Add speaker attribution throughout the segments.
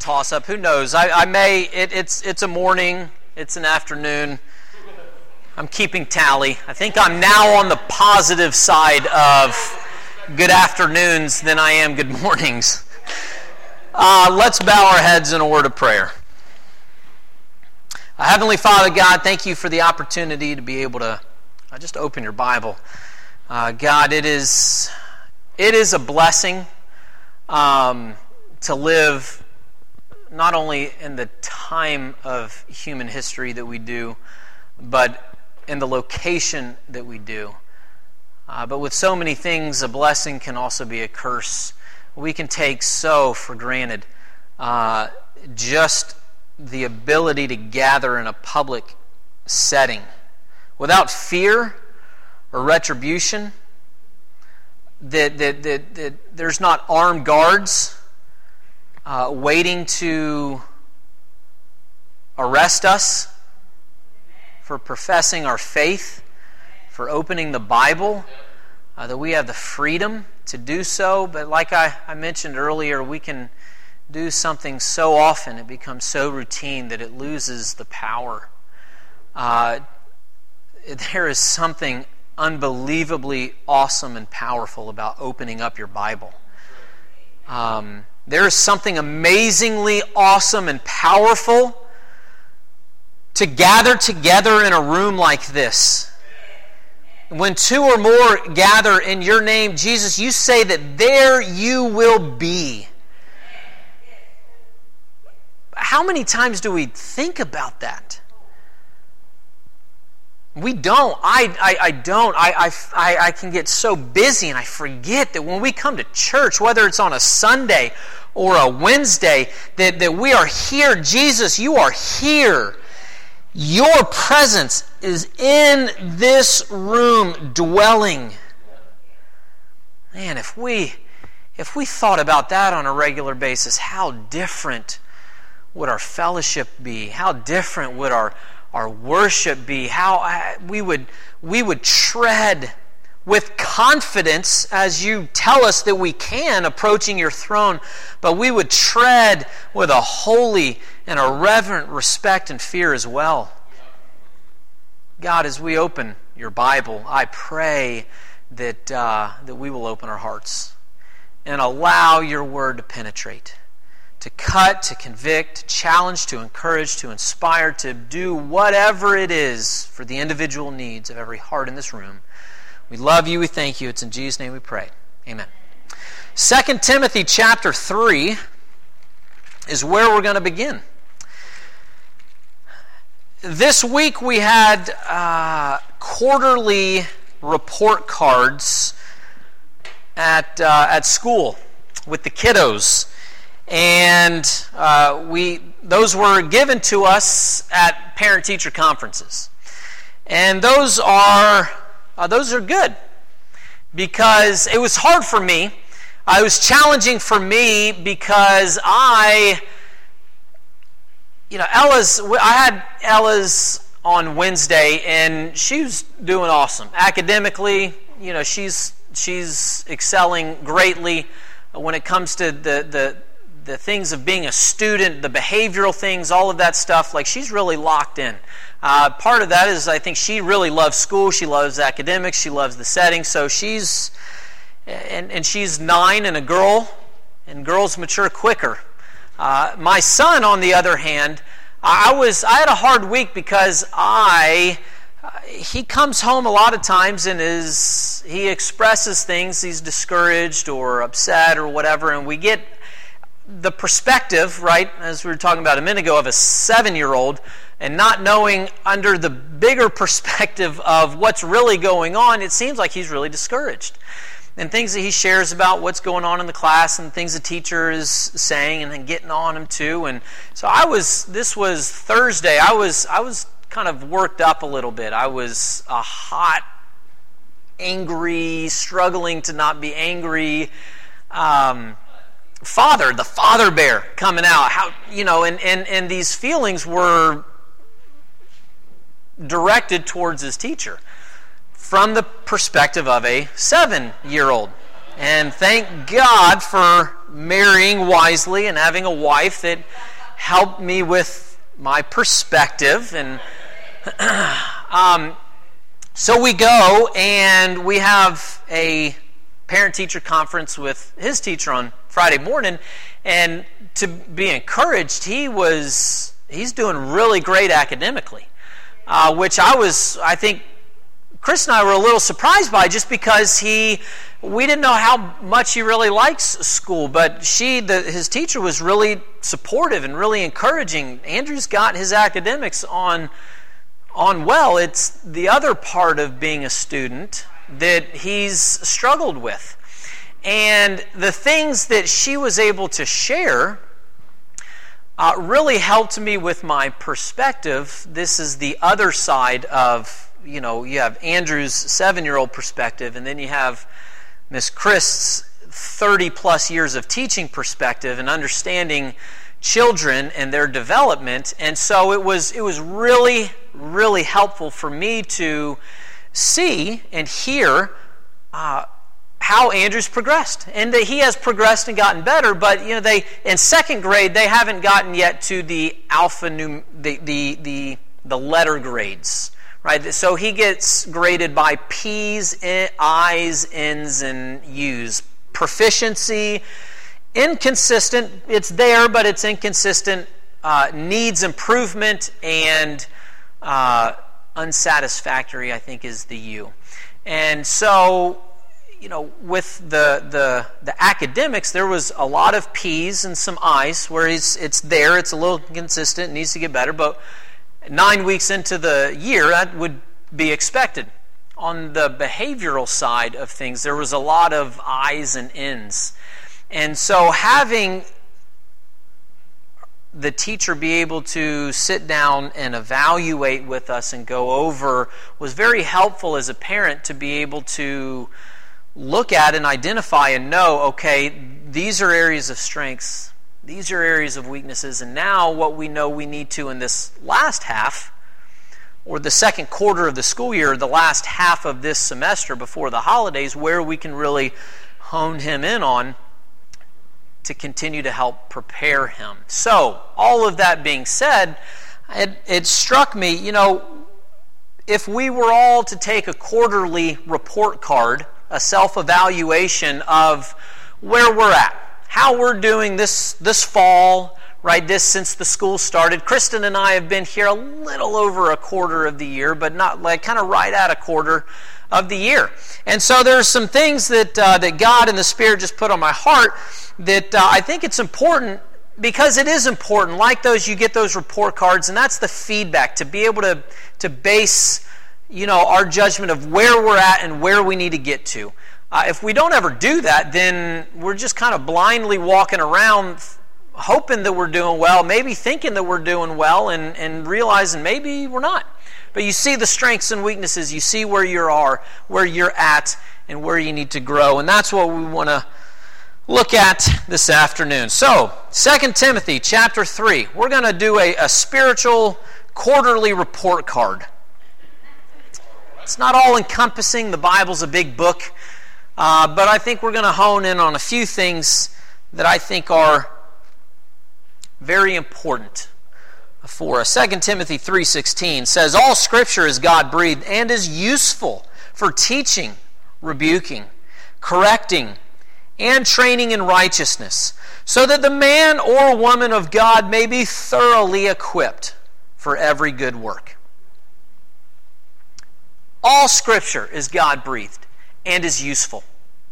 Speaker 1: toss-up. Who knows? I may. It's a morning. It's an afternoon. I'm keeping tally. I think I'm now on the positive side of good afternoons than I am good mornings. Let's bow our heads in a word of prayer. Heavenly Father, God, thank you for the opportunity to be able to just open your Bible. God, it is a blessing to live not only in the time of human history that we do, but in the location that we do. But with so many things, a blessing can also be a curse. We can take so for granted just the ability to gather in a public setting without fear or retribution, that there's not armed guards waiting to arrest us for professing our faith, for opening the Bible, that we have the freedom to do so. But like I mentioned earlier, we can do something so often, it becomes so routine that it loses the power. There is something unbelievably awesome and powerful about opening up your Bible. There is something amazingly awesome and powerful to gather together in a room like this. When two or more gather in your name, Jesus, you say that there you will be. How many times do we think about that? We don't. I don't. I can get so busy and I forget that when we come to church, whether it's on a Sunday or a Wednesday, that we are here. Jesus, you are here. Your presence is in this room dwelling. Man, if we thought about that on a regular basis, how different would our fellowship be? How different would our worship be? How we would tread with confidence, as you tell us that we can, approaching your throne, but we would tread with a holy and a reverent respect and fear as well. God, as we open your Bible, I pray that we will open our hearts and allow your word to penetrate, to cut, to convict, to challenge, to encourage, to inspire, to do whatever it is for the individual needs of every heart in this room. We love you, we thank you. It's in Jesus' name we pray. Amen. 2 Timothy chapter 3 is where we're going to begin. This week we had quarterly report cards at school with the kiddos. And those were given to us at parent-teacher conferences, and those are good because it was hard for me. It was challenging for me because I had Ella's on Wednesday, and she was doing awesome academically. She's excelling greatly when it comes to the things of being a student, the behavioral things, all of that stuff. Like, she's really locked in. Part of that is I think she really loves school. She loves academics. She loves the setting. So she's 9 and a girl, and girls mature quicker. My son, on the other hand, I had a hard week because he comes home a lot of times and he expresses things. He's discouraged or upset or whatever, and we get the perspective, right, as we were talking about a minute ago, of a 7-year-old, and not knowing under the bigger perspective of what's really going on, it seems like he's really discouraged. And things that he shares about what's going on in the class and things the teacher is saying and then getting on him too. And so this was Thursday, I was kind of worked up a little bit. I was a hot, angry, struggling to not be angry, the father bear coming out, and these feelings were directed towards his teacher from the perspective of a 7-year-old. And thank God for marrying wisely and having a wife that helped me with my perspective. And so we go and we have a parent-teacher conference with his teacher on Friday morning. And to be encouraged, he's doing really great academically, which I think Chris and I were a little surprised by, just because we didn't know how much he really likes school, but his teacher was really supportive and really encouraging. Andrew's got his academics on well. It's the other part of being a student that he's struggled with. And the things that she was able to share really helped me with my perspective. This is the other side of, you have Andrew's 7-year-old perspective, and then you have Miss Chris's 30-plus years of teaching perspective and understanding children and their development. And so it was really, really helpful for me to see and hear how Andrew's progressed, and that he has progressed and gotten better. But they in second grade they haven't gotten yet to the the letter grades. Right, so he gets graded by P's, I's, N's, and U's. Proficiency, inconsistent. It's there, but it's inconsistent. Needs improvement, and unsatisfactory, I think, is the U. And so, with the academics, there was a lot of P's and some I's, where it's there. It's a little inconsistent. Needs to get better, but 9 weeks into the year, that would be expected. On the behavioral side of things, there was a lot of I's and N's. And so having the teacher be able to sit down and evaluate with us and go over was very helpful as a parent, to be able to look at and identify and know, okay, these are areas of strengths. These are areas of weaknesses, and now what we know we need to in this last half, or the second quarter of the school year, the last half of this semester before the holidays, where we can really hone him in on to continue to help prepare him. So, all of that being said, it struck me, if we were all to take a quarterly report card, a self-evaluation of where we're at, how we're doing this fall, right? Since the school started. Kristen and I have been here a little over a quarter of the year, but not kind of right at a quarter of the year. And so there's some things that God and the Spirit just put on my heart that I think it's important, because it is important. Like those, you get those report cards, and that's the feedback, to be able to base our judgment of where we're at and where we need to get to. If we don't ever do that, then we're just kind of blindly walking around hoping that we're doing well, maybe thinking that we're doing well, and realizing maybe we're not. But you see the strengths and weaknesses, you see where you're at, and where you need to grow. And that's what we want to look at this afternoon. So, 2 Timothy chapter 3. We're going to do a spiritual quarterly report card. It's not all encompassing. The Bible's a big book. But I think we're going to hone in on a few things that I think are very important for us. 2 Timothy 3:16 says, "All Scripture is God-breathed and is useful for teaching, rebuking, correcting, and training in righteousness, so that the man or woman of God may be thoroughly equipped for every good work." All Scripture is God-breathed and is useful.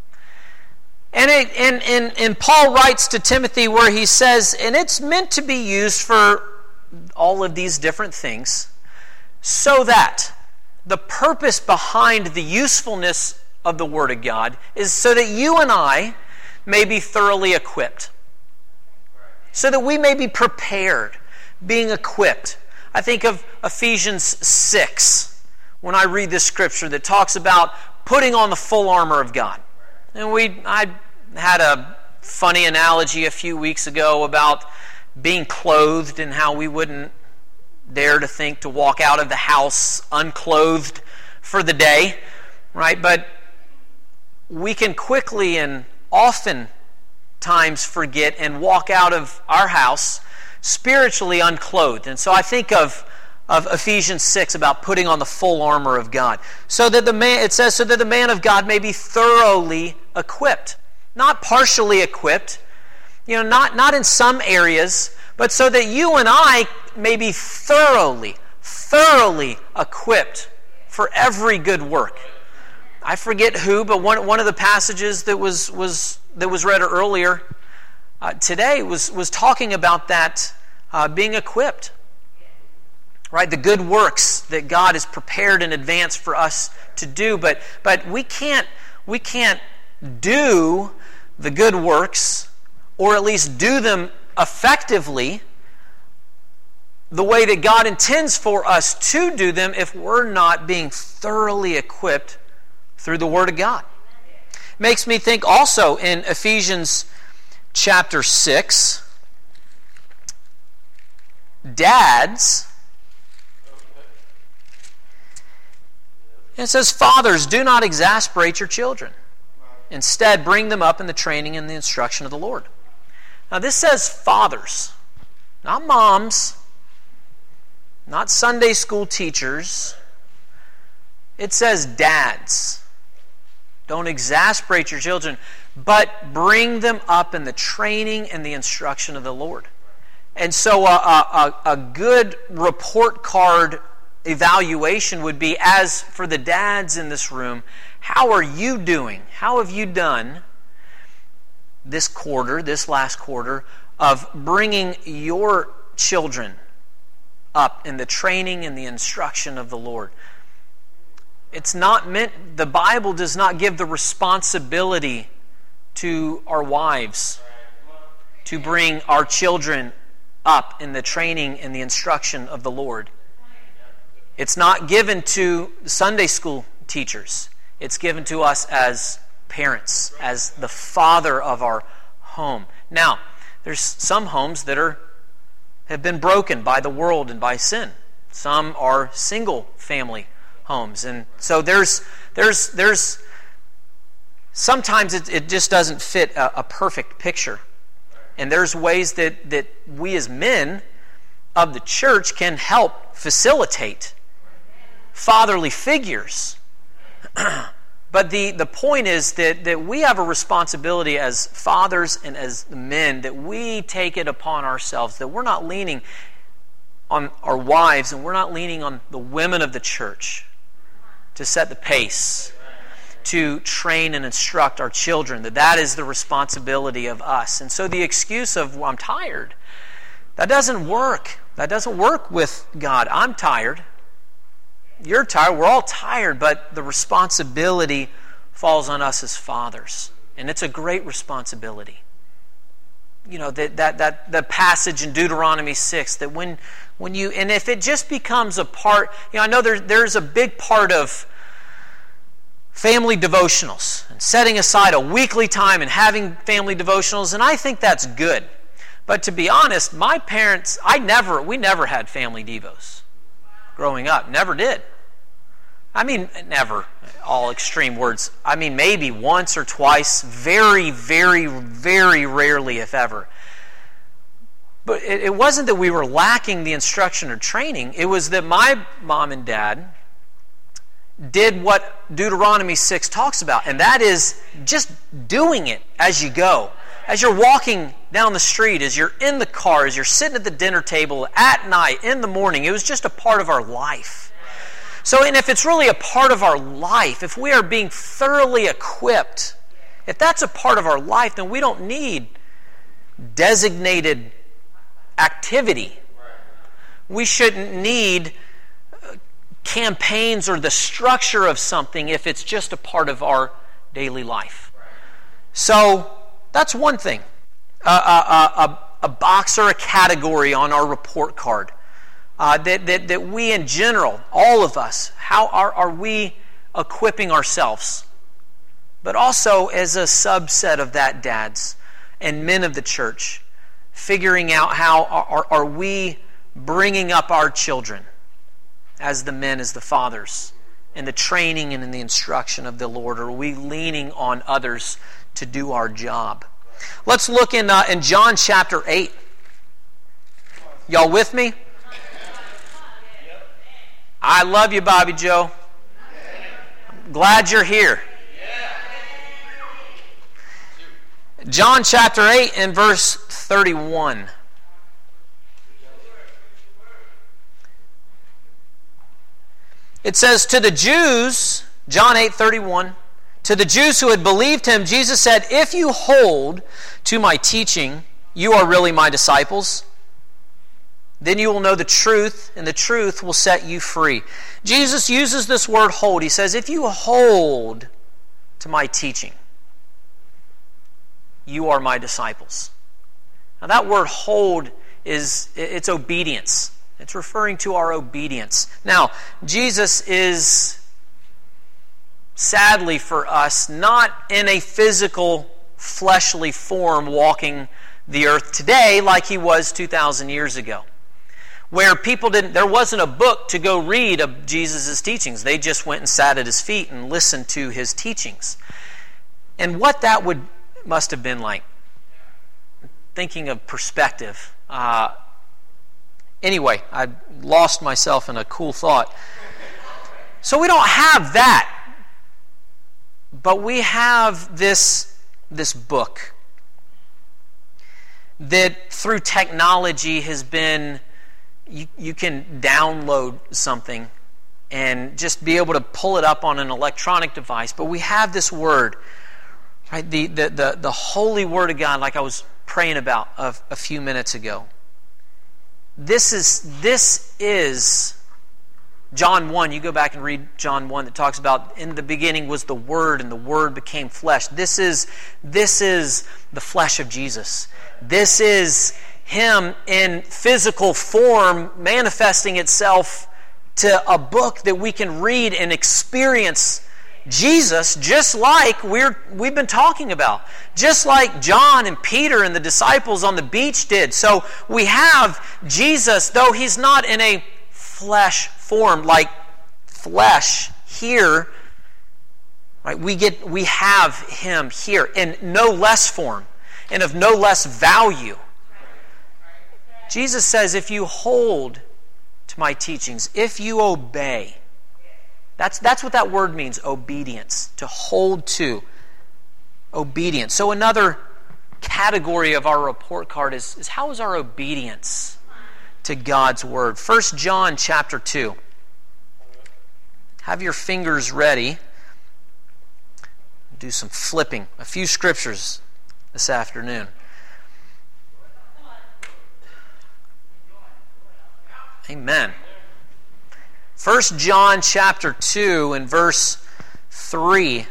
Speaker 1: And Paul writes to Timothy where he says, and it's meant to be used for all of these different things, so that the purpose behind the usefulness of the Word of God is so that you and I may be thoroughly equipped. So that we may be prepared, being equipped. I think of Ephesians 6 when I read this scripture that talks about putting on the full armor of God. And I had a funny analogy a few weeks ago about being clothed and how we wouldn't dare to think to walk out of the house unclothed for the day, right? But we can quickly and often times forget and walk out of our house spiritually unclothed. And so I think of Ephesians 6 about putting on the full armor of God. It says, so that the man of God may be thoroughly equipped. Not partially equipped, not in some areas, but so that you and I may be thoroughly equipped for every good work. I forget who, but one of the passages that was read earlier today was talking about that being equipped. Right, the good works that God has prepared in advance for us to do, but we can't do the good works, or at least do them effectively the way that God intends for us to do them, if we're not being thoroughly equipped through the Word of God. Makes me think also in Ephesians chapter 6, dads. And it says, fathers, do not exasperate your children. Instead, bring them up in the training and the instruction of the Lord. Now this says fathers, not moms, not Sunday school teachers. It says dads. Don't exasperate your children, but bring them up in the training and the instruction of the Lord. And so a good report card evaluation would be, as for the dads in this room, how are you doing? How have you done this last quarter, of bringing your children up in the training and the instruction of the Lord? It's not meant, the Bible does not give the responsibility to our wives to bring our children up in the training and the instruction of the Lord. It's not given to Sunday school teachers. It's given to us as parents, as the father of our home. Now, there's some homes that have been broken by the world and by sin. Some are single family homes. And so there's sometimes it just doesn't fit a perfect picture. And there's ways that we as men of the church can help facilitate fatherly figures. But the point is that we have a responsibility as fathers and as men, that we take it upon ourselves, that we're not leaning on our wives and we're not leaning on the women of the church to set the pace, to train and instruct our children, that is the responsibility of us. And so the excuse of, well, I'm tired, that doesn't work. That doesn't work with God. I'm tired. You're tired. We're all tired, but the responsibility falls on us as fathers. And it's a great responsibility. That passage in Deuteronomy 6, that when you, and if it just becomes a part, I know there's a big part of family devotionals, and setting aside a weekly time and having family devotionals, and I think that's good. But to be honest, my parents, we never had family devos growing up. Never did. I mean, never, all extreme words. I mean, maybe once or twice, very, very, very rarely, if ever. But it wasn't that we were lacking the instruction or training. It was that my mom and dad did what Deuteronomy 6 talks about, and that is just doing it as you go. As you're walking down the street, as you're in the car, as you're sitting at the dinner table, at night, in the morning, it was just a part of our life. So, and if it's really a part of our life, if we are being thoroughly equipped, if that's a part of our life, then we don't need designated activity. We shouldn't need campaigns or the structure of something if it's just a part of our daily life. So, that's one thing. A box or a category on our report card. That we in general, all of us, how are we equipping ourselves? But also as a subset of that, dads and men of the church, figuring out how are we bringing up our children as the men, as the fathers in the training and in the instruction of the Lord? Or are we leaning on others to do our job? Let's look in John chapter 8. Y'all with me? I love you, Bobby Joe. I'm glad you're here. John chapter 8 and verse 31. It says, to the Jews, John 8:31, to the Jews who had believed him, Jesus said, if you hold to my teaching, you are really my disciples. Then you will know the truth, and the truth will set you free. Jesus uses this word hold. He says, if you hold to my teaching, you are my disciples. Now that word hold it's obedience. It's referring to our obedience. Now, Jesus is, sadly for us, not in a physical, fleshly form walking the earth today like he was 2,000 years ago. Where there wasn't a book to go read of Jesus' teachings. They just went and sat at his feet and listened to his teachings. And what that must have been like. Thinking of perspective. Anyway, I lost myself in a cool thought. So we don't have that. But we have this book that through technology has been, you can download something and just be able to pull it up on an electronic device. But we have this word, right? The holy word of God, like I was praying about a few minutes ago. This is John 1. You go back and read John 1 that talks about in the beginning was the Word and the Word became flesh. This is the flesh of Jesus. This is Him in physical form manifesting itself to a book that we can read and experience Jesus, just like we've been talking about. Just like John and Peter and the disciples on the beach did. So we have Jesus, though He's not in a flesh form like flesh here, right? We have Him here in no less form and of no less value. Jesus says, if you hold to my teachings, if you obey, that's what that word means, obedience, to hold to, obedience. So another category of our report card is how is our obedience to God's Word? 1 John chapter 2. Have your fingers ready. Do some flipping. A few scriptures this afternoon. Amen. 1 John chapter 2 and verse 3.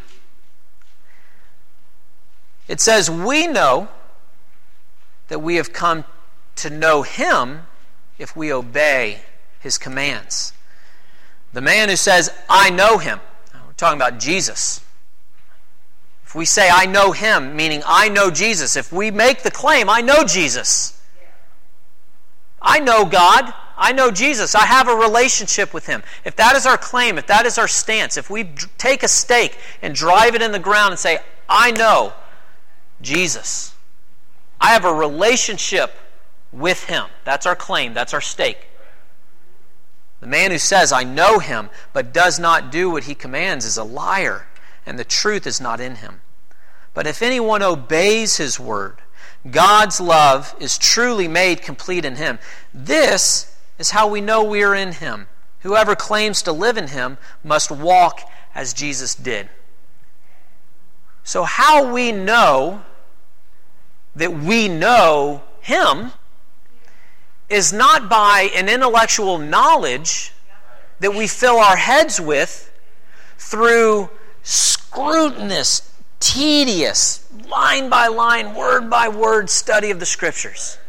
Speaker 1: It says, we know that we have come to know Him if we obey His commands. The man who says, I know Him, we're talking about Jesus. If we say, I know Him, meaning I know Jesus. If we make the claim, I know Jesus. I know God. I know Jesus. I have a relationship with Him. If that is our claim, if that is our stance, if we take a stake and drive it in the ground and say, I know Jesus. I have a relationship with Him. That's our claim. That's our stake. The man who says, I know Him, but does not do what He commands is a liar, and the truth is not in him. But if anyone obeys His word, God's love is truly made complete in him. This is how we know we are in Him. Whoever claims to live in Him must walk as Jesus did. So how we know that we know Him is not by an intellectual knowledge that we fill our heads with through scrutinous, tedious, line by line, word by word study of the Scriptures.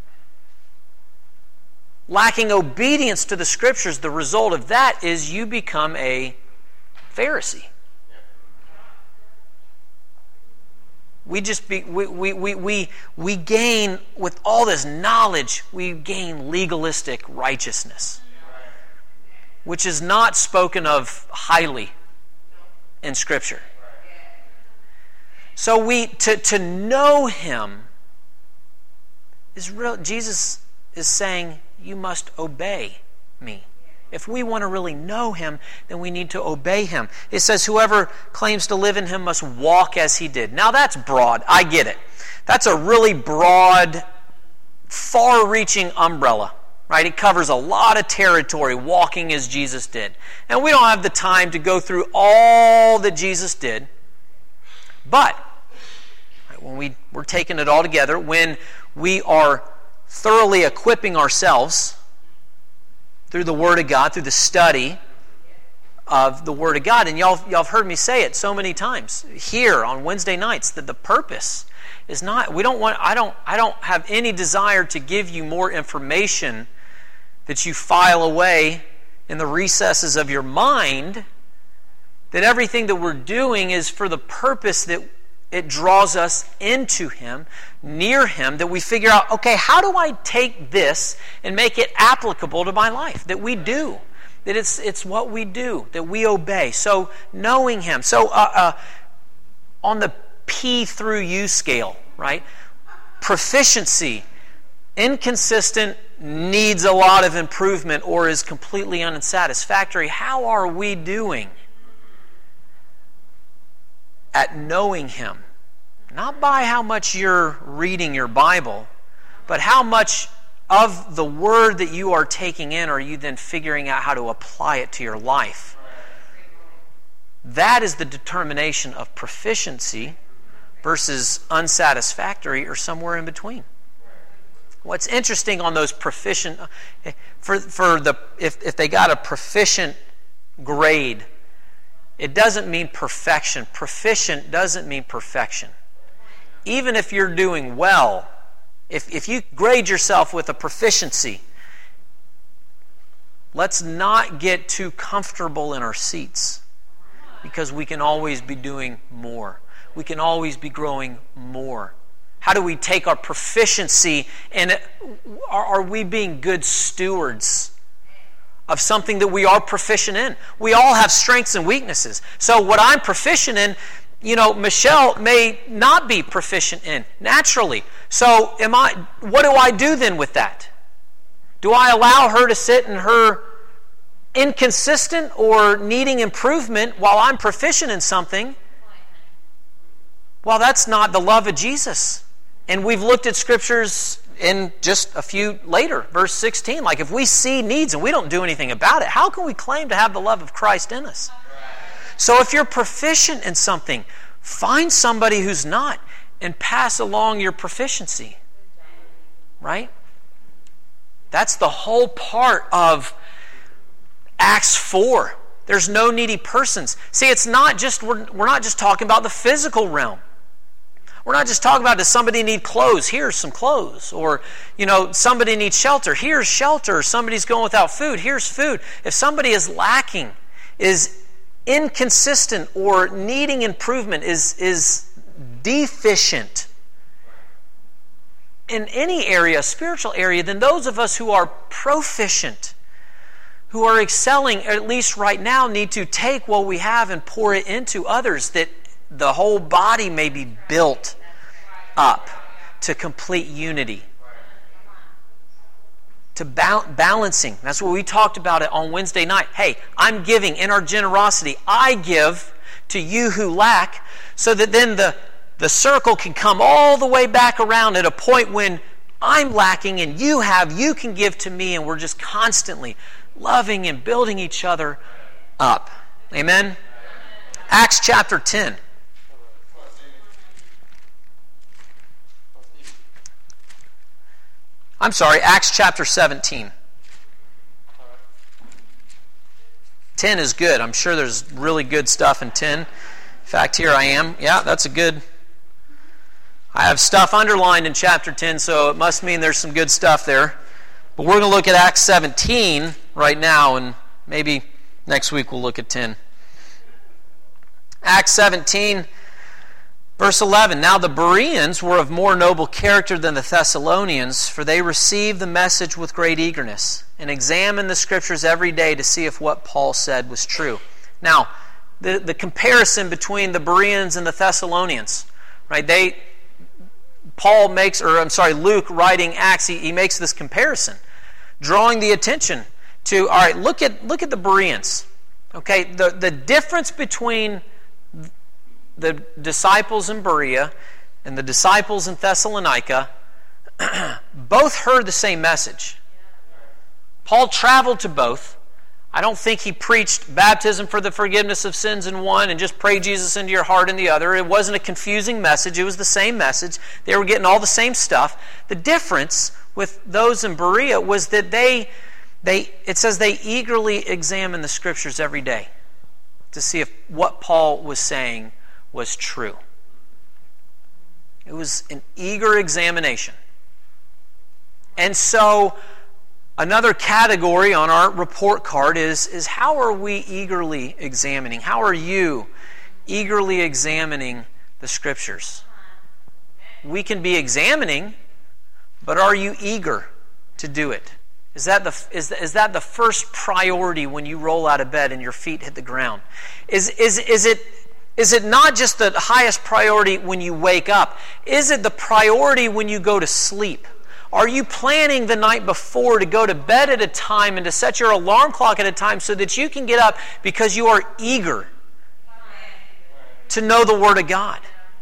Speaker 1: Lacking obedience to the Scriptures, the result of that is you become a Pharisee. We gain, with all this knowledge, we gain legalistic righteousness. which is not spoken of highly in Scripture. So to know Him is real. Jesus is saying, you must obey me. If we want to really know Him, then we need to obey Him. It says, whoever claims to live in Him must walk as He did. Now that's broad. I get it. That's a really broad, far-reaching umbrella, right? It covers a lot of territory, walking as Jesus did. And we don't have the time to go through all that Jesus did. But when we're taking it all together, when we are thoroughly equipping ourselves through the Word of God, through the study of the Word of God, and y'all have heard me say it so many times here on Wednesday nights, that the purpose is not, I don't have any desire to give you more information that you file away in the recesses of your mind. That everything that we're doing is for the purpose that it draws us into Him, near Him, that we figure out, okay, how do I take this and make it applicable to my life? That we do. That it's what we do, that we obey. So knowing Him. So on the P through U scale, right? Proficiency, inconsistent, needs a lot of improvement, or is completely unsatisfactory. How are we doing at knowing Him? Not by how much you're reading your Bible, but how much of the Word that you are taking in are you then figuring out how to apply it to your life. That is the determination of proficiency versus unsatisfactory, or somewhere in between. What's interesting on those proficient, if they got a proficient grade, it doesn't mean perfection. Proficient doesn't mean perfection. Even if you're doing well, if you grade yourself with a proficiency, let's not get too comfortable in our seats, because we can always be doing more. We can always be growing more. How do we take our proficiency, and are we being good stewards of something that we are proficient in? We all have strengths and weaknesses. So what I'm proficient in, Michelle may not be proficient in naturally. So what do I do then with that? Do I allow her to sit in her inconsistent or needing improvement while I'm proficient in something? Well, that's not the love of Jesus. And we've looked at scriptures in just a few later, verse 16. Like, if we see needs and we don't do anything about it, how can we claim to have the love of Christ in us? So if you're proficient in something, find somebody who's not and pass along your proficiency. Right? That's the whole part of Acts 4. There's no needy persons. See, it's not just, we're not just talking about the physical realm. We're not just talking about, does somebody need clothes? Here's some clothes. Or, somebody needs shelter. Here's shelter. Somebody's going without food. Here's food. If somebody is lacking, is inconsistent, or needing improvement, is deficient in any area, spiritual area, then those of us who are proficient, who are excelling, at least right now, need to take what we have and pour it into others, that the whole body may be built up to complete unity. To balancing. That's what we talked about it on Wednesday night. Hey, I'm giving in our generosity. I give to you who lack, so that then the circle can come all the way back around at a point when I'm lacking and you can give to me, and we're just constantly loving and building each other up. Amen? Acts chapter 10. I'm sorry, Acts chapter 17. 10 is good. I'm sure there's really good stuff in 10. In fact, here I am. Yeah, that's a good... I have stuff underlined in chapter 10, so it must mean there's some good stuff there. But we're going to look at Acts 17 right now, and maybe next week we'll look at 10. Acts 17, Verse 11, now the Bereans were of more noble character than the Thessalonians, for they received the message with great eagerness, and examined the Scriptures every day to see if what Paul said was true. Now, the comparison between the Bereans and the Thessalonians, right? Luke writing Acts, he makes this comparison, drawing the attention to, all right, look at the Bereans. Okay, the difference between the disciples in Berea and the disciples in Thessalonica both heard the same message. Paul traveled to both. I don't think he preached baptism for the forgiveness of sins in one and just pray Jesus into your heart in the other. It wasn't a confusing message. It was the same message. They were getting all the same stuff. The difference with those in Berea was that it says they eagerly examined the Scriptures every day to see if what Paul was saying was true. It was an eager examination. And so another category on our report card is how are we eagerly examining? How are you eagerly examining the Scriptures? We can be examining, but are you eager to do it? Is that the first priority when you roll out of bed and your feet hit the ground? Is it not just the highest priority when you wake up? Is it the priority when you go to sleep? Are you planning the night before to go to bed at a time and to set your alarm clock at a time so that you can get up because you are eager to know the Word of God?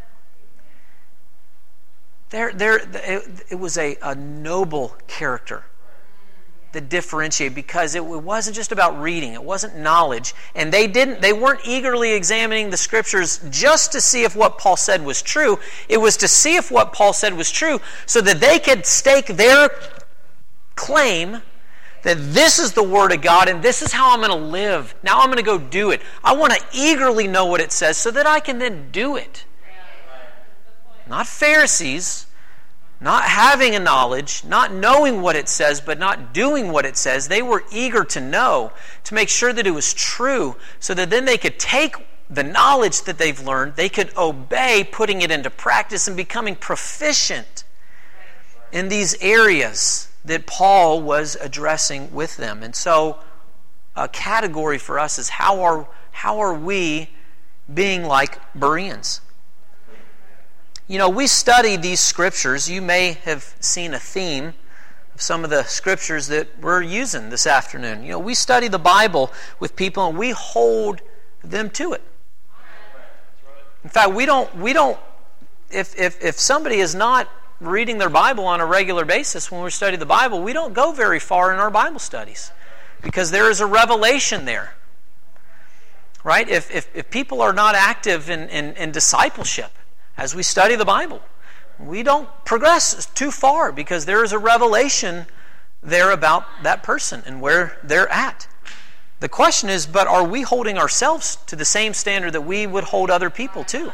Speaker 1: It was a noble character that differentiated, because it wasn't just about reading, it wasn't knowledge, and they weren't eagerly examining the Scriptures just to see if what Paul said was true. It was to see if what Paul said was true so that they could stake their claim that this is the Word of God and this is how I'm going to live. Now I'm going to go do it. I want to eagerly know what it says so that I can then do it. Not Pharisees, not having a knowledge, not knowing what it says, but not doing what it says. They were eager to know, to make sure that it was true, so that then they could take the knowledge that they've learned, they could obey, putting it into practice and becoming proficient in these areas that Paul was addressing with them. And so a category for us is how are we being like Bereans? You know, we study these Scriptures. You may have seen a theme of some of the Scriptures that we're using this afternoon. You know, we study the Bible with people and we hold them to it. In fact, we don't. If somebody is not reading their Bible on a regular basis when we study the Bible, we don't go very far in our Bible studies because there is a revelation there, right? If people are not active in discipleship as we study the Bible, we don't progress too far because there is a revelation there about that person and where they're at. The question is, but are we holding ourselves to the same standard that we would hold other people to?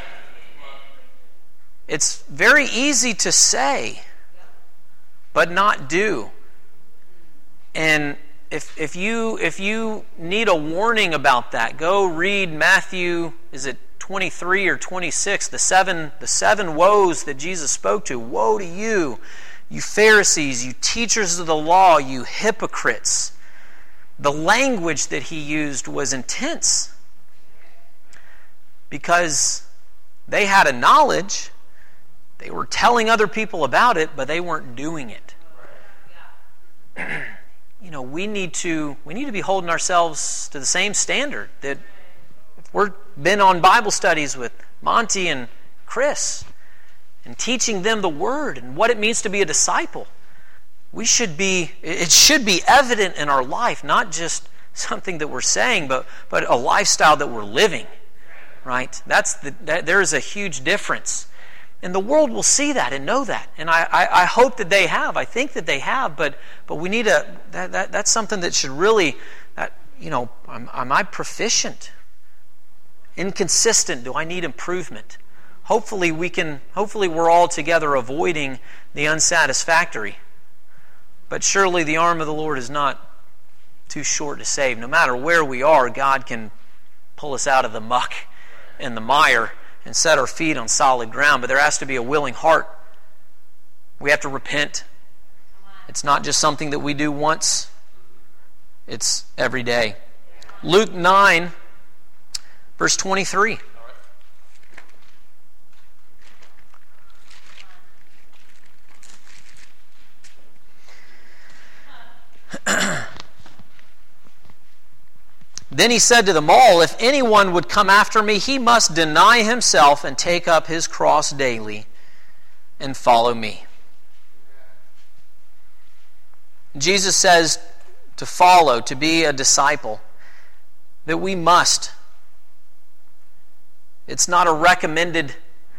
Speaker 1: It's very easy to say, but not do. And if you need a warning about that, go read Matthew, is it 23 or 26, the seven woes that Jesus spoke to. Woe to you, you Pharisees, you teachers of the law, you hypocrites. The language that he used was intense because they had a knowledge, they were telling other people about it, but they weren't doing it. You know, we need to be holding ourselves to the same standard. That if we've been on Bible studies with Monty and Chris and teaching them the Word and what it means to be a disciple, it should be evident in our life, not just something that we're saying, but a lifestyle that we're living. Right? There is a huge difference. And the world will see that and know that. And I hope that they have. I think that they have, but we need that's something that should really, am I proficient? Inconsistent? Do I need improvement? Hopefully we're all together avoiding the unsatisfactory. But surely the arm of the Lord is not too short to save. No matter where we are, God can pull us out of the muck and the mire and set our feet on solid ground. But there has to be a willing heart. We have to repent. It's not just something that we do once. It's every day. Luke 9, verse 23. Then he said to them all, if anyone would come after me, he must deny himself and take up his cross daily and follow me. Jesus says to follow, to be a disciple, that we must. It's not a recommended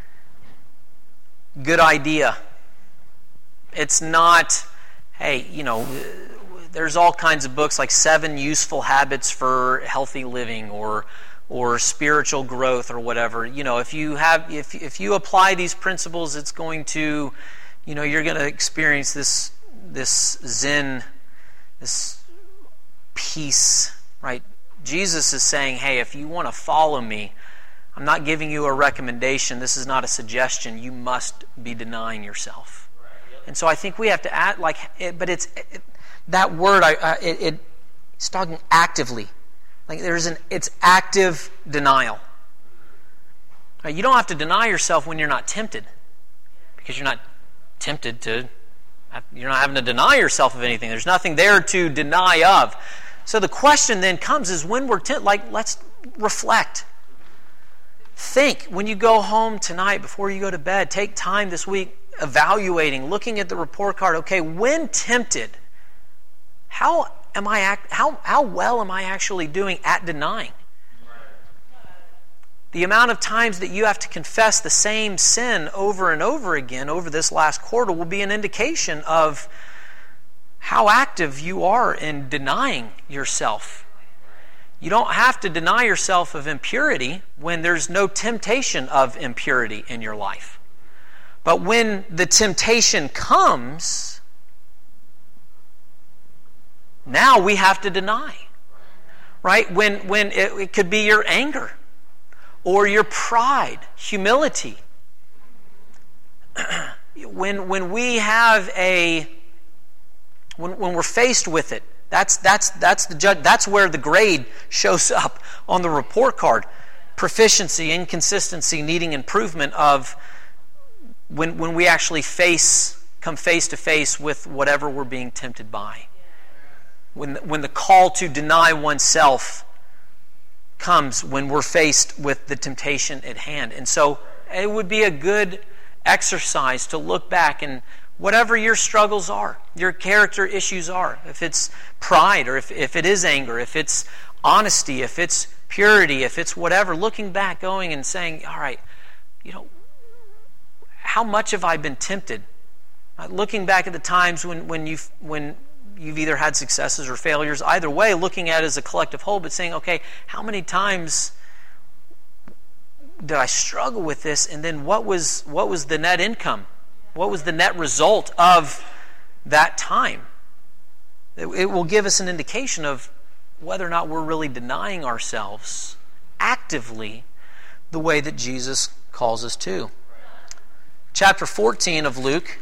Speaker 1: good idea. It's not, hey, there's all kinds of books like 7 Useful Habits for Healthy Living or spiritual growth or whatever. If you apply these principles, it's going to, you're going to experience this Zen, this peace, right? Jesus is saying, hey, if you want to follow me, I'm not giving you a recommendation. This is not a suggestion. You must be denying yourself. And so I think we have to act like it, but that word, it's talking actively. Like it's active denial. Right? You don't have to deny yourself when you're not tempted, because you're not tempted to. You're not having to deny yourself of anything. There's nothing there to deny of. So the question then comes is when we're tempted, let's reflect. Think when you go home tonight, before you go to bed, take time this week evaluating, looking at the report card. Okay, when tempted, how well am I actually doing at denying? The amount of times that you have to confess the same sin over and over again over this last quarter will be an indication of how active you are in denying yourself. You don't have to deny yourself of impurity when there's no temptation of impurity in your life. But when the temptation comes, now we have to deny. Right? When it could be your anger or your pride, humility. When we have when we're faced with it, that's the judge. That's where the grade shows up on the report card. Proficiency, inconsistency, needing improvement of when we actually come face to face with whatever we're being tempted by. When the call to deny oneself comes when we're faced with the temptation at hand. And so it would be a good exercise to look back and whatever your struggles are, your character issues are, if it's pride or if it is anger, if it's honesty, if it's purity, if it's whatever, looking back, going and saying, all right, how much have I been tempted? Looking back at the times when you've either had successes or failures, either way, looking at it as a collective whole, but saying, okay, how many times did I struggle with this? And then what was the net income? What was the net result of that time? It will give us an indication of whether or not we're really denying ourselves actively the way that Jesus calls us to. Chapter 14 of Luke.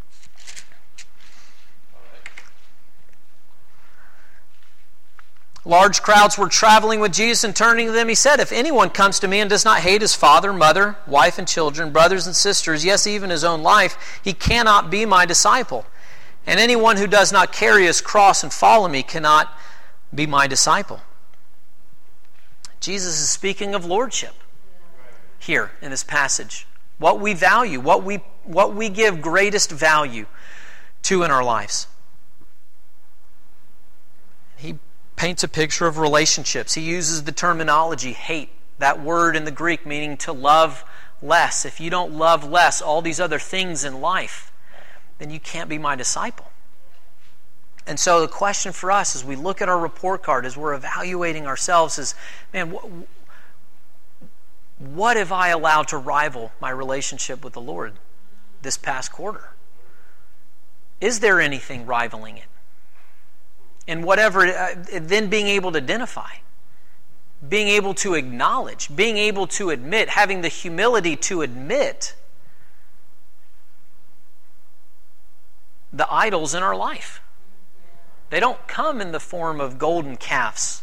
Speaker 1: Large crowds were traveling with Jesus, and turning to them, he said, if anyone comes to me and does not hate his father, mother, wife and children, brothers and sisters, yes, even his own life, he cannot be my disciple. And anyone who does not carry his cross and follow me cannot be my disciple. Jesus is speaking of lordship here in this passage. What we value, what we give greatest value to in our lives. He paints a picture of relationships. He uses the terminology hate, that word in the Greek meaning to love less. If you don't love less all these other things in life, then you can't be my disciple. And so the question for us as we look at our report card, as we're evaluating ourselves is, man, what have I allowed to rival my relationship with the Lord this past quarter? Is there anything rivaling it? And whatever, then being able to identify. being able to acknowledge, being able to admit, having the humility to admit the idols in our life. They don't come in the form of golden calves.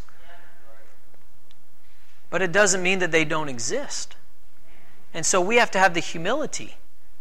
Speaker 1: But it doesn't mean that they don't exist. And so we have to have the humility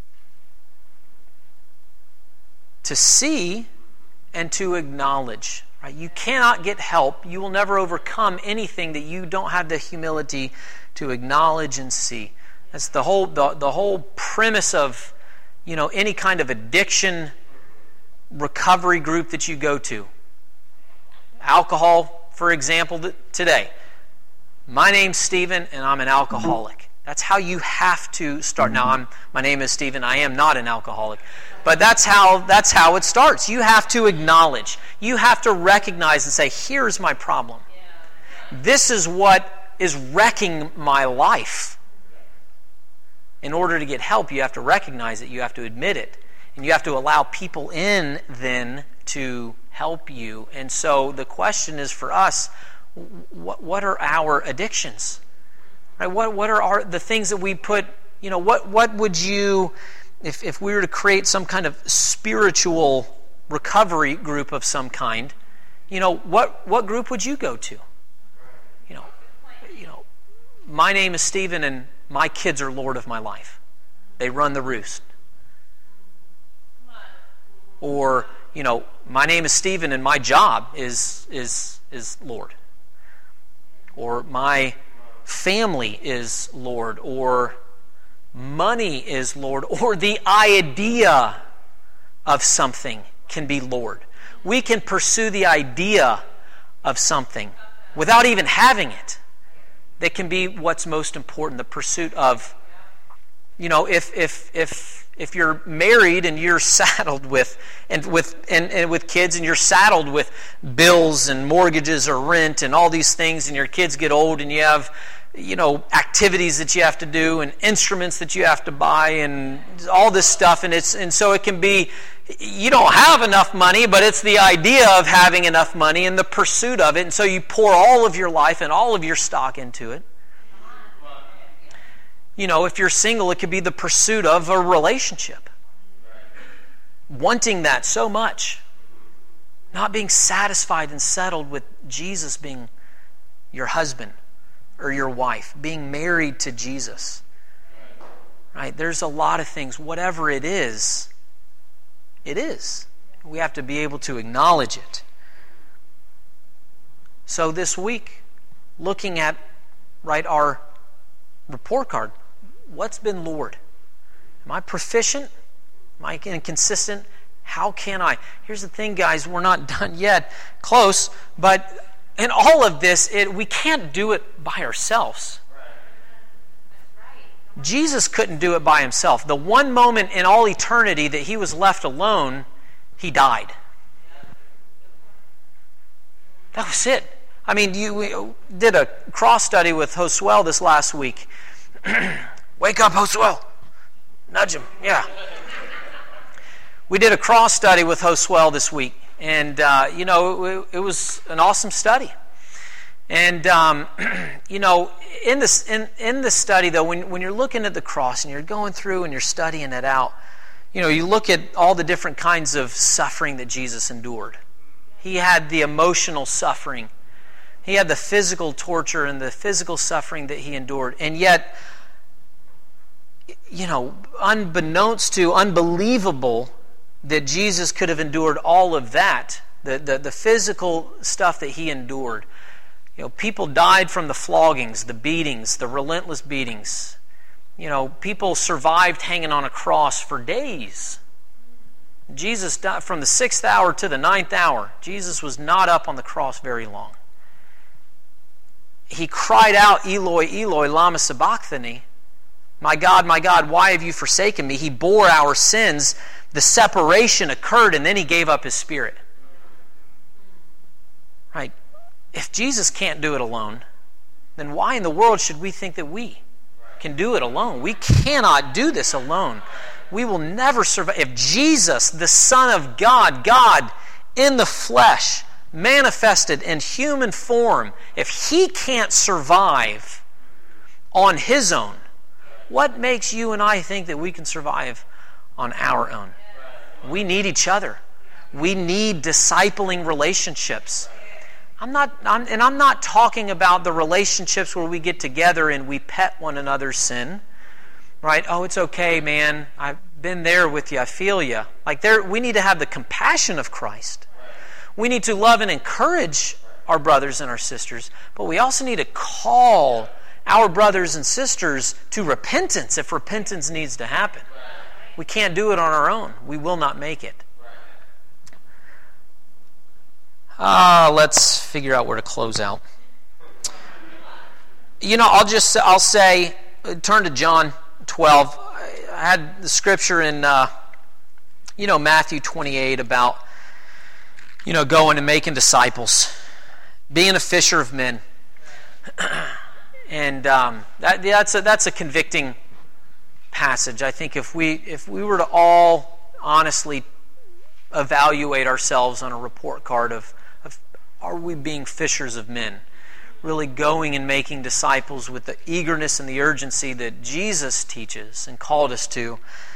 Speaker 1: to see and to acknowledge. Right? You cannot get help. You will never overcome anything that you don't have the humility to acknowledge and see. That's the whole premise of, any kind of addiction recovery group that you go to. Alcohol, for example, today. My name's Stephen, and I'm an alcoholic. That's how you have to start. Now, my name is Stephen. I am not an alcoholic, but that's how it starts. You have to acknowledge. You have to recognize and say, "Here's my problem. This is what is wrecking my life." In order to get help, you have to recognize it. You have to admit it, and you have to allow people in then to help you. And so the question is for us, what are our addictions? Right? What are the things that we put, what would you, if we were to create some kind of spiritual recovery group of some kind, what group would you go to? My name is Stephen and my kids are Lord of my life. They run the roost. Or, my name is Stephen and my job is Lord. Or my family is Lord. Or money is Lord. Or the idea of something can be Lord. We can pursue the idea of something without even having it. That can be what's most important, the pursuit of, if you're married and you're saddled with kids and you're saddled with bills and mortgages or rent and all these things, and your kids get old and you have activities that you have to do and instruments that you have to buy and all this stuff, and so it can be, you don't have enough money, but it's the idea of having enough money and the pursuit of it, and so you pour all of your life and all of your stock into it. If you're single, it could be the pursuit of a relationship. Wanting that so much. Not being satisfied and settled with Jesus being your husband or your wife. Being married to Jesus. Right? There's a lot of things. Whatever it is, it is. We have to be able to acknowledge it. So this week, looking at our report card, what's been Lord? Am I proficient? Am I inconsistent? How can I? Here's the thing, guys. We're not done yet. Close. But in all of this, we can't do it by ourselves. Jesus couldn't do it by himself. The one moment in all eternity that he was left alone, he died. That was it. I mean, we did a cross study with Josuel this last week. Wake up, Josuel. Nudge him. Yeah. We did a cross study with Josuel this week. And, it was an awesome study. And, in this study, though, when you're looking at the cross and you're going through and you're studying it out, you look at all the different kinds of suffering that Jesus endured. He had the emotional suffering. He had the physical torture and the physical suffering that he endured. And yet, unbelievable that Jesus could have endured all of that, the physical stuff that he endured. People died from the floggings, the beatings, the relentless beatings. People survived hanging on a cross for days. Jesus died from the 6th hour to the 9th hour. Jesus was not up on the cross very long. He cried out, Eloi, Eloi, lama sabachthani. My God, why have you forsaken me? He bore our sins. The separation occurred, and then he gave up his spirit. Right? If Jesus can't do it alone, then why in the world should we think that we can do it alone? We cannot do this alone. We will never survive. If Jesus, the Son of God, God in the flesh, manifested in human form, if He can't survive on His own, what makes you and I think that we can survive on our own? We need each other. We need discipling relationships. I'm not talking about the relationships where we get together and we pet one another's sin. Right? Oh, it's okay, man. I've been there with you. I feel you. We need to have the compassion of Christ. We need to love and encourage our brothers and our sisters, but we also need to call our brothers and sisters to repentance if repentance needs to happen. We can't do it on our own. We will not make it. Let's figure out where to close out. I'll say, turn to John 12. I had the scripture in, Matthew 28 about, going and making disciples, being a fisher of men. And that's a convicting passage. I think if we were to all honestly evaluate ourselves on a report card of are we being fishers of men, really going and making disciples with the eagerness and the urgency that Jesus teaches and called us to,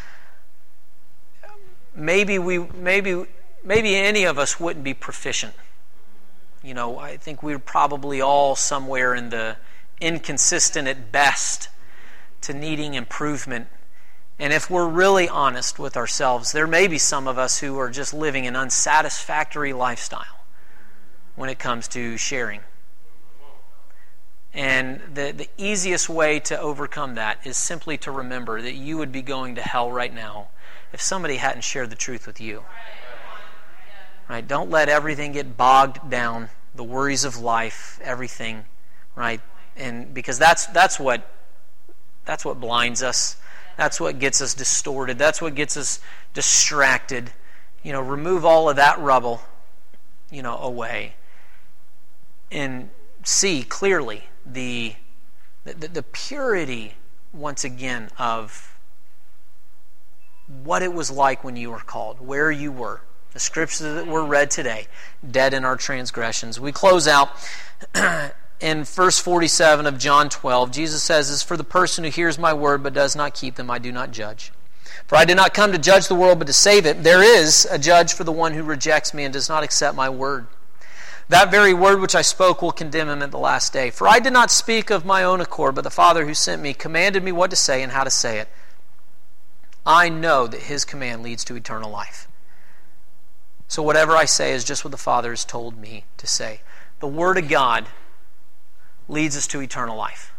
Speaker 1: maybe any of us wouldn't be proficient. I think we're probably all somewhere in the inconsistent at best to needing improvement. And if we're really honest with ourselves, there may be some of us who are just living an unsatisfactory lifestyle when it comes to sharing. And the easiest way to overcome that is simply to remember that you would be going to hell right now if somebody hadn't shared the truth with you. Right? Don't let everything get bogged down, the worries of life, everything, right? And because that's what blinds us. That's what gets us distorted. That's what gets us distracted. Remove all of that rubble, away. And see clearly the purity, once again, of what it was like when you were called, where you were. The scriptures that were read today, dead in our transgressions. We close out in verse 47 of John 12. Jesus says, "As for the person who hears my word but does not keep them, I do not judge. For I did not come to judge the world but to save it. There is a judge for the one who rejects me and does not accept my word. That very word which I spoke will condemn him at the last day. For I did not speak of my own accord, but the Father who sent me commanded me what to say and how to say it. I know that His command leads to eternal life. So whatever I say is just what the Father has told me to say." The Word of God leads us to eternal life.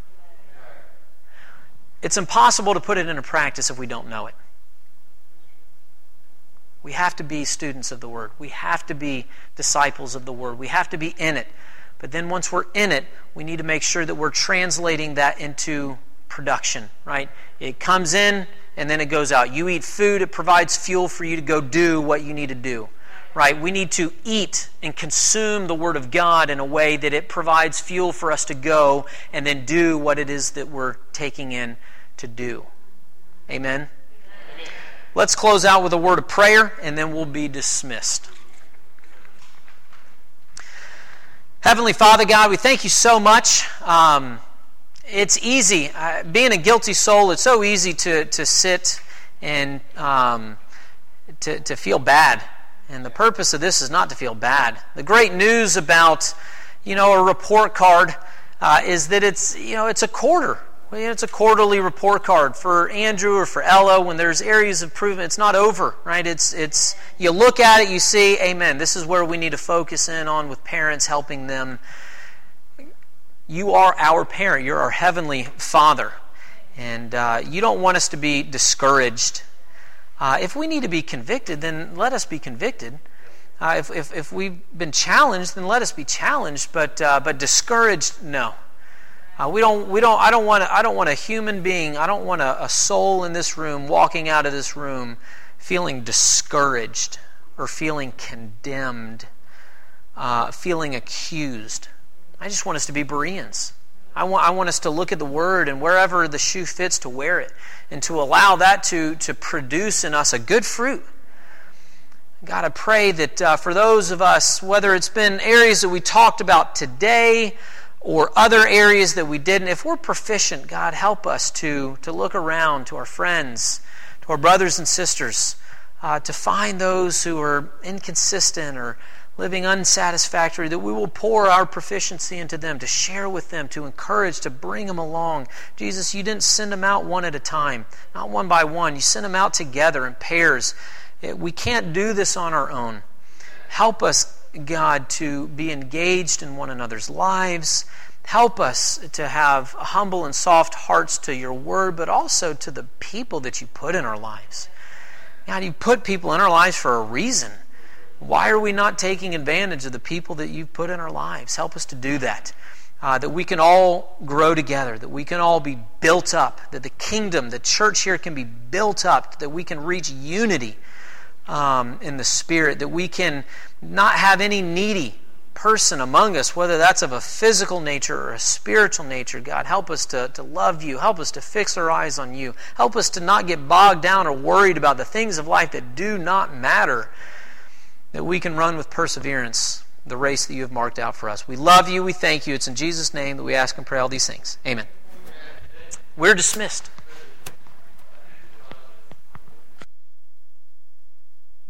Speaker 1: It's impossible to put it into practice if we don't know it. We have to be students of the Word. We have to be disciples of the Word. We have to be in it. But then once we're in it, we need to make sure that we're translating that into production, right? It comes in and then it goes out. You eat food, it provides fuel for you to go do what you need to do, right? We need to eat and consume the Word of God in a way that it provides fuel for us to go and then do what it is that we're taking in to do. Amen? Let's close out with a word of prayer, and then we'll be dismissed. Heavenly Father, God, we thank you so much. It's easy. Being a guilty soul, it's so easy to sit and to feel bad. And the purpose of this is not to feel bad. The great news about, a report card is that it's a quarter. It's a quarterly report card for Andrew or for Ella. When there's areas of improvement, it's not over, right? It's you look at it, you see, amen, this is where we need to focus in on with parents, helping them. You are our parent. You're our Heavenly Father. And you don't want us to be discouraged. If we need to be convicted, then let us be convicted. If we've been challenged, then let us be challenged. But discouraged, no. I don't want a human being. I don't want a soul in this room walking out of this room feeling discouraged or feeling condemned, feeling accused. I just want us to be Bereans. I want us to look at the Word and wherever the shoe fits to wear it, and to allow that to produce in us a good fruit. God, I pray that for those of us, whether it's been areas that we talked about today or other areas that we didn't, if we're proficient, God, help us to look around to our friends, to our brothers and sisters, to find those who are inconsistent or living unsatisfactory, that we will pour our proficiency into them, to share with them, to encourage, to bring them along. Jesus, you didn't send them out one at a time, not one by one. You sent them out together in pairs. We can't do this on our own. Help us, God, to be engaged in one another's lives. Help us to have humble and soft hearts to your word, but also to the people that you put in our lives. God, you put people in our lives for a reason. Why are we not taking advantage of the people that you've put in our lives? Help us to do that. That we can all grow together, that we can all be built up, that the kingdom, the church here can be built up, that we can reach unity in the Spirit, that we can not have any needy person among us, whether that's of a physical nature or a spiritual nature. God, help us to love you. Help us to fix our eyes on you. Help us to not get bogged down or worried about the things of life that do not matter, that we can run with perseverance the race that you have marked out for us. We love you. We thank you. It's in Jesus' name that we ask and pray all these things. Amen. We're dismissed.